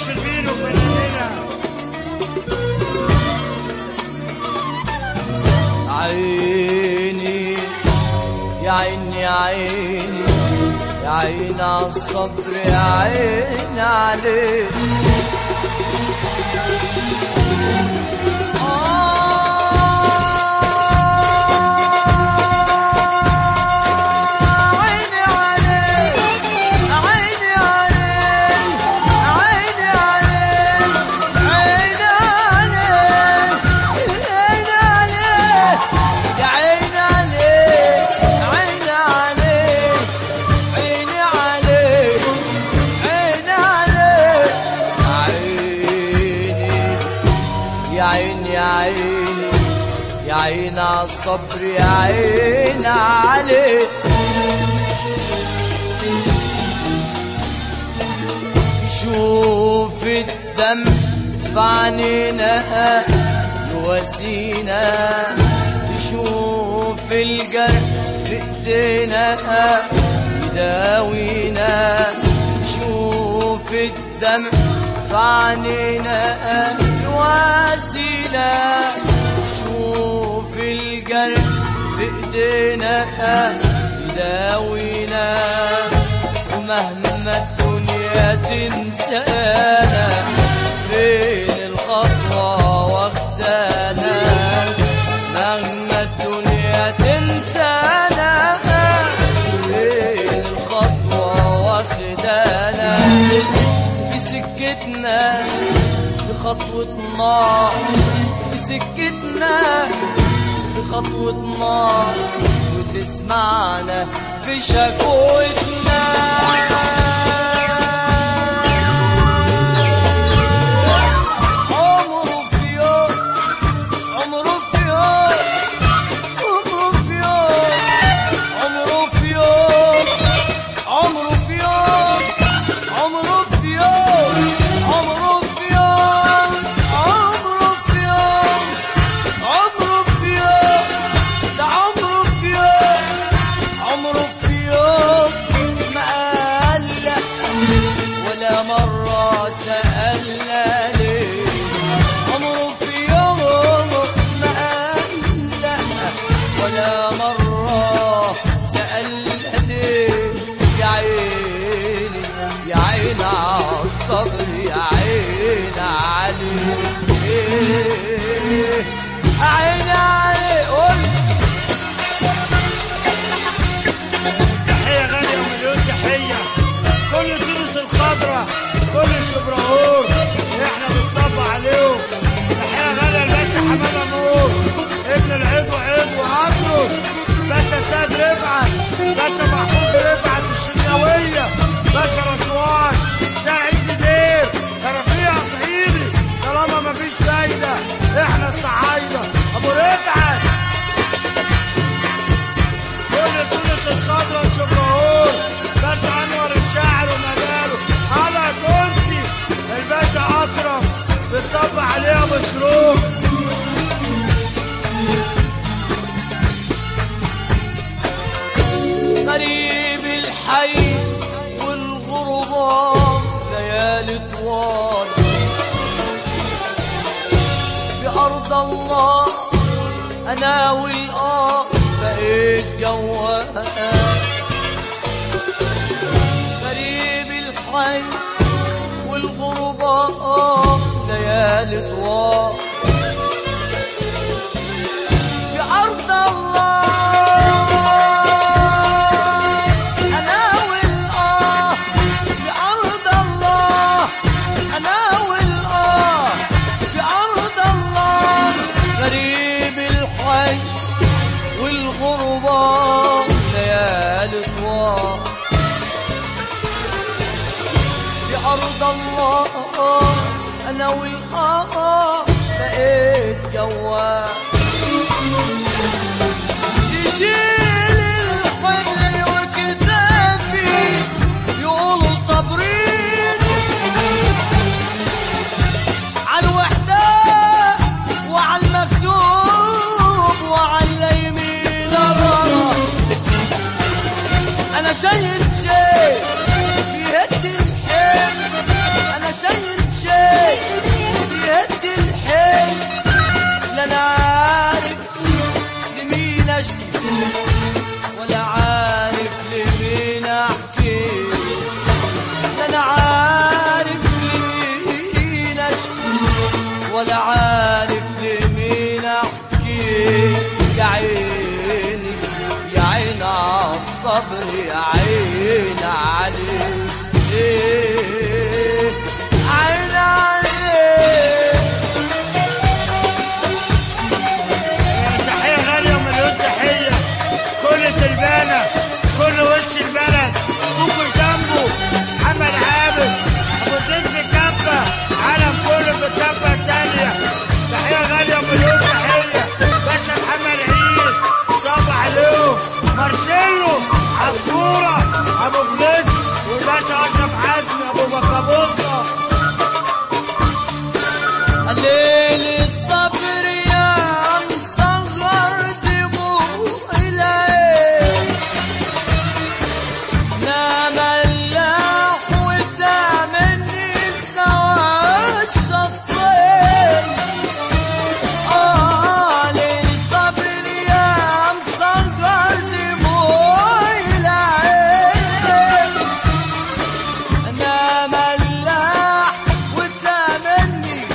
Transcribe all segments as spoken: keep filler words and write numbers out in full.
شربين وفنانينا. عيني يا عيني يا عيني يا عيني عالصبر يا عيني عليك. يا عيني عالصبر يا عيني عليك. شوف الدم في عينينا يواسينا، تشوف الجرح في ايدينا يداوينا. شوف الدم في عينينا يواسينا، شوف الجرح في ايدينا يداوينا. ومهما الدنيا تنسانا فين الخطوة واخدانا. مهما الدنيا تنسانا فين الخطوة واخدانا. في سكتنا في خطوتنا، في سكتنا في خطوتنا، وتسمعنا في شكوتنا. عمره في يوم عمره في يوم عمره في يوم عمره في يوم عمره في يوم عمره في يوم عمره في يوم عمره في يوم عمره في يوم ده عمره في يوم عمره في يوم ما قال لا ولا مرة سألنا ليه. عمره في يوم ما قال لا ولا مرة سألنا ليه. يا عيني يا عيني عالصبر يا عيني عليك. عيني عليك. قول تحية غالية ومليون تحية كل تونس الخضرا، كل شبراهور احنا بنصب عليهم. تحية غالية الباشا حمادة نور ابن العضو عضو أطرس، باشا سيد رفعت، باشا محفوظ رفعت الشناوية، باشا رشوان سعيد بدير. رفيع صعيدي طالما مفيش فايدة احنا الصعايدة. أبو رفعت كل تونس الخضرا شبراهور، باشا أنور الشاعر ومجاله على تونسي. الباشا أكرم بتصب عليها مشروب. غريب الحي والغرباء ليالي طوال في أرض الله. أنا والآه بقيت جوال. غريب الحي والغرباء ليالي طوال في أرض الله. أنا والآه في أرض الله. أنا والآه في أرض الله. غريب الحي والغرباء ليالي طوال في أرض الله. أنا والآه بقيت جوال. يشيل الحمل وكتافي يقولوا صابرين على الوحدة وعلى المكتوب وعلى اليمين. أنا شايل شيء في هد الحين، أنا شايل اشكي ولا عارف لمين احكي. يا عيني يا عين عالصبر يا عين عليك ايه عين عليك. تحية غالية ومليون تحية كل تلبانة كل وش البلد كوكو جنبه محمد عابد ابو زيد في كفة عالم كله في الكفة التانية. تحية غالية ومليون تحية باشا محمد عيد صب عليهم مارشيلو عصفورة ابو فليكس والباشا اشرف حسني ابو بكابوسة. الليل الصبر يا مصغر دموع العين نام اللاح وتامني سوا الشطين. اه ليل الصبر يا مصغر دموع العين نام اللاح وتامني.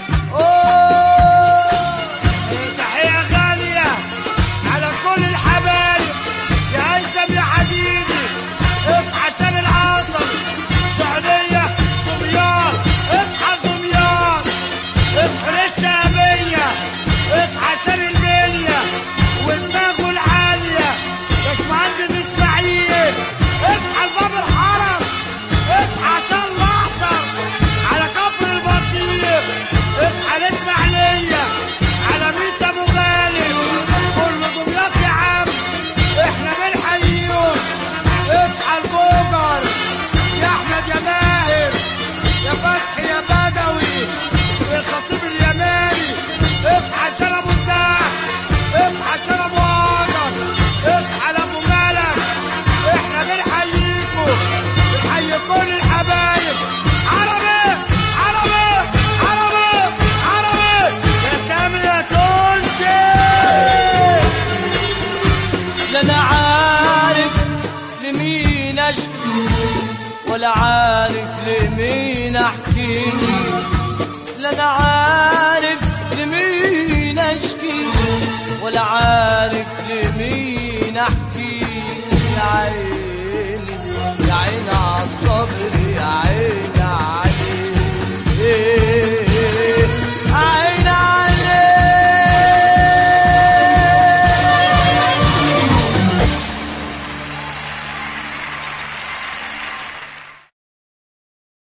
تحية غالية على كل الحبايب يا هيثم يا حديدي اصحى عشان العصر سعودية دمياط اصحى دمياط اصحى للشعبية اصحى عشان البلية ودماغه العالية باشمهندس اسماعيل اصحى لباب الحرم اصحى عشان الاقصر على كفر البطيخ اصحى الاسماعيلية على ميت ابو غالب كل دمياط يا عم احنا بنحييهم. اصحى الجوجر يا احمد يا ماهر يا فتحي يا بدوي الخطيب اليماني اصحى عشان ابو ساح اصحى عشان ابو هاجر اصحى لابو ملك احنا بنحييكم بنحيي كل الحبايب. عربي عربي عربي عربي يا سامي يا تونسي. لا انا عارف لمين اشكي ولا عارف لمين احكي. لا انا عارف لمين اشكي ولا عارف لمين احكي. يا عيني يا عين عالصبر يا عين